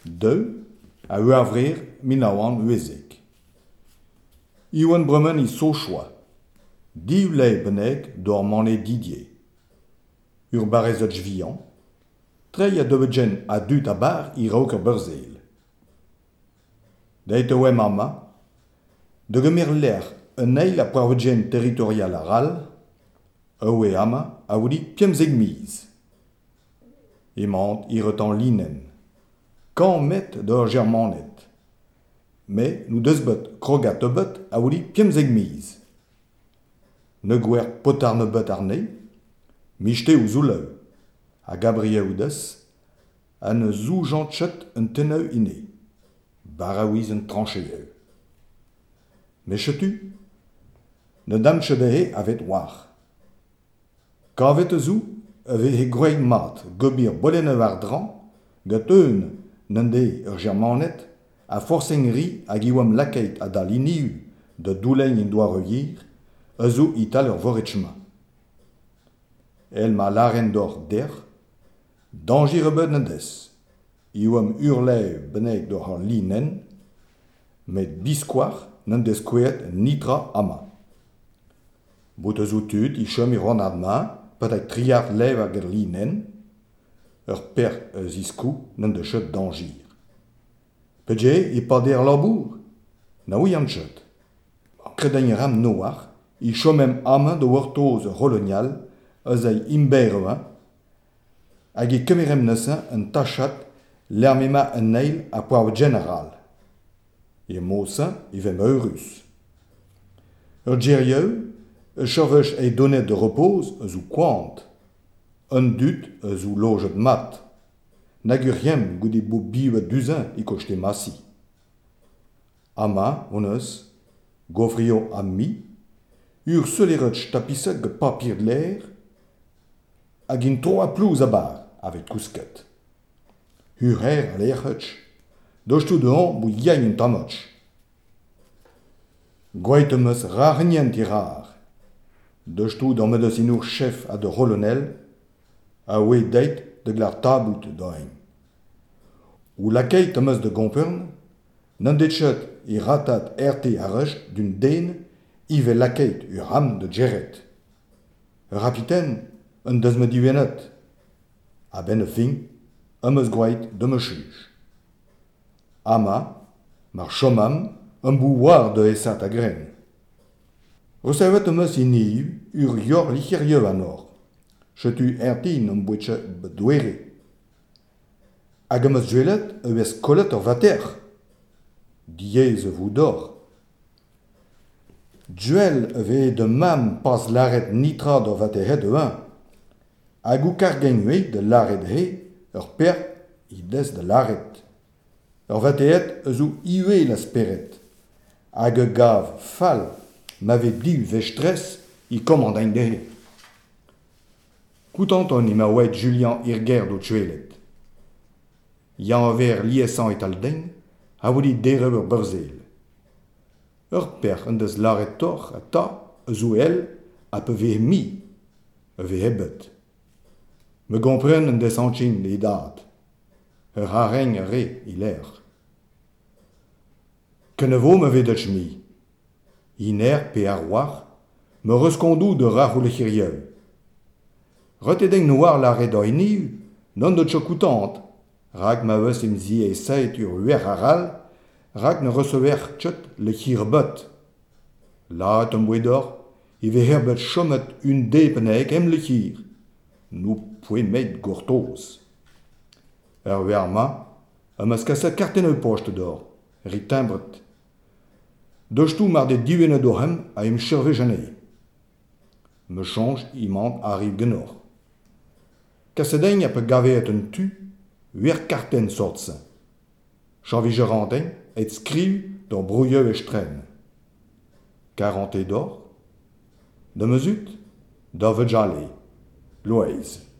De, a uavrir minawan uezik. Iwan brummen is so choix. Div lei benek dormane Didier. Ur barezot vian, trei a dovedjen a dut a bar I raoker beurzel. Deit oe mama, de gemer l'air un eil a poarvedjen territorial a ral, oe ama a oudi piemzeg miz. Emant I retan linen. Kan met d'ur germanet. Me nou deusbot krogat ebot a oudi piemzeg miz. Ne gwer potar nebot arne, michte ou zouleu, a gabriel oudes, a ne zou jantchet un teneu iné, baraouiz un trancheyeu. Me chetu, ne damchedehe avet war. Kavet zou, ave he gweit mat gobir bolene war dran, gat eun nende ur germanet, a forsengri a giwam lakeit a dal iniu de doulein in doa reuillir, a zo ital ur voretchma. El ma laren d'or der, dangir ebet nendes, iwam urleu benek d'or har linen, met biskoar nendes kouet nitra ama. Bout a zo tut, I chom I ronad ma, patak triart lev hag ur linen, ur per ziskou nendes chet dangir. Pedje, I pader labour, na ouy an chet. Kredañ ram noar, I chomem ama de wortoz rolonial, eus ai imbeireva, hag E kemerem neuze un tachat l'ermema un neil a poar general. E mosa, I vem eurus. Ur djerieu, e chorvech e donet de repose eus ou kwant. Un dut eus ou loget mat. Nag ur riem goude bo bivet duzin I kochte massi. Ama, on eus, gofrio am mi, ur solerotch tapisset ge papir de l'air, hag in troa plouz a bar, avet kousket. Ur her a l'air hutch, dochtou de an bou yañ un tamotch. Gwait eus rarnient I rar, dochtou d'an medeus in ur chef a de rolonel, a oe deit de glar tabout doain. Ou lakeit eus de gompern, n'an detchet I ratat RT a rech d'un den, I ve lakeit ur ham de djeret. Ur rapiten, un deus me diwenet. A ben e fin, eus gwait de me chuj. Ama, mar chomam, un bou war de esat a gren. Resavet eus iniu ur yor lichirieu an or. Chetu ertin un bouetche bedouere. Hag eus dwelet eus kolet ur vater. Diez vou d'or. Duel ve de mam pas laret nitra d'or vatehet eun. Hag ou kargenue de laret he, ur per I des de laret. Ur vatehet eus ou iwe la speret. Hag e gav fal, m'ave div vechtres I komandañ dehe. Koutanton I ma ouet Julian Irger do tuelet. Yan ver liesan et aldeñ, a wodi dere ur beurzel. Ur per un deus laret tor a ta, eus ou el, a pe vehe mi, a vehe ebet. Me gompren un deus anchin le dad. Ur hareng a re I l'air. Kenevo me vedetch mi. Iner pe ar war, me reskondou de rar ou le chirieu. Retedeng noar laret o iniu, non de chokoutant, rak ma veus im zi e sait ur uer aral, rak ne recever tchet le hirbot. Laat un bouedor, I ve herbet chomet un depenek em le hir. Nou poe met gourtoz. Ur uer ma, eus kaset karteneu pocht d'or, ri timbret. Dochtou mar de diwene dohem a im chirve janei. Me change imant arrive genor. Kasedeñ a pe gavet un tu, uer karten sortsen. Chanvije randeñ et skriv d'or brouilleu e stren. 40 d'or, de mesut, d'or vejale, loez.